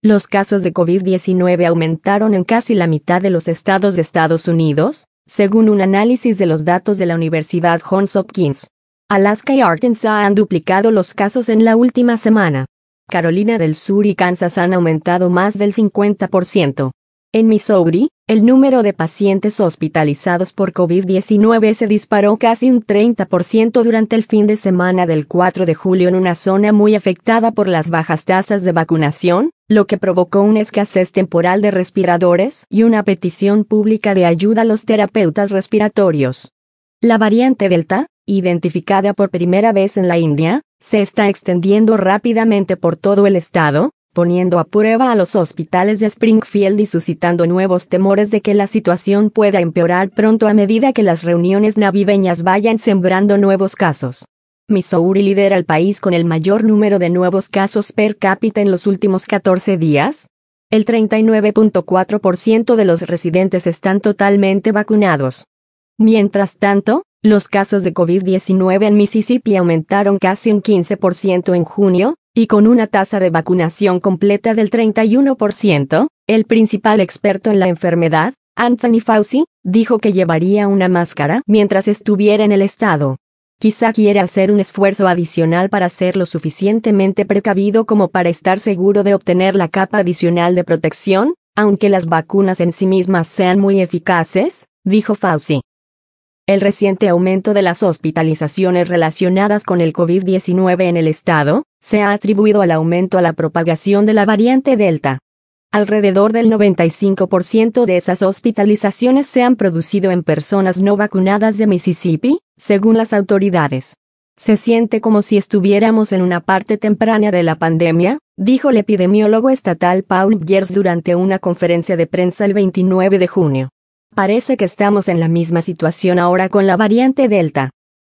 Los casos de COVID-19 aumentaron en casi la mitad de los estados de Estados Unidos, según un análisis de los datos de la Universidad Johns Hopkins. Alaska y Arkansas han duplicado los casos en la última semana. Carolina del Sur y Kansas han aumentado más del 50%. En Missouri, el número de pacientes hospitalizados por COVID-19 se disparó casi un 30% durante el fin de semana del 4 de julio en una zona muy afectada por las bajas tasas de vacunación, lo que provocó una escasez temporal de respiradores y una petición pública de ayuda a los terapeutas respiratorios. La variante Delta, identificada por primera vez en la India, se está extendiendo rápidamente por todo el estado, poniendo a prueba a los hospitales de Springfield y suscitando nuevos temores de que la situación pueda empeorar pronto a medida que las reuniones navideñas vayan sembrando nuevos casos. Missouri lidera el país con el mayor número de nuevos casos per cápita en los últimos 14 días. El 39.4% de los residentes están totalmente vacunados. Mientras tanto, los casos de COVID-19 en Mississippi aumentaron casi un 15% en junio, y con una tasa de vacunación completa del 31%, el principal experto en la enfermedad, Anthony Fauci, dijo que llevaría una máscara mientras estuviera en el estado. Quizá quiera hacer un esfuerzo adicional para ser lo suficientemente precavido como para estar seguro de obtener la capa adicional de protección, aunque las vacunas en sí mismas sean muy eficaces, dijo Fauci. El reciente aumento de las hospitalizaciones relacionadas con el COVID-19 en el estado se ha atribuido al aumento a la propagación de la variante Delta. Alrededor del 95% de esas hospitalizaciones se han producido en personas no vacunadas de Mississippi, según las autoridades. Se siente como si estuviéramos en una parte temprana de la pandemia, dijo el epidemiólogo estatal Paul Byers durante una conferencia de prensa el 29 de junio. Parece que estamos en la misma situación ahora con la variante Delta.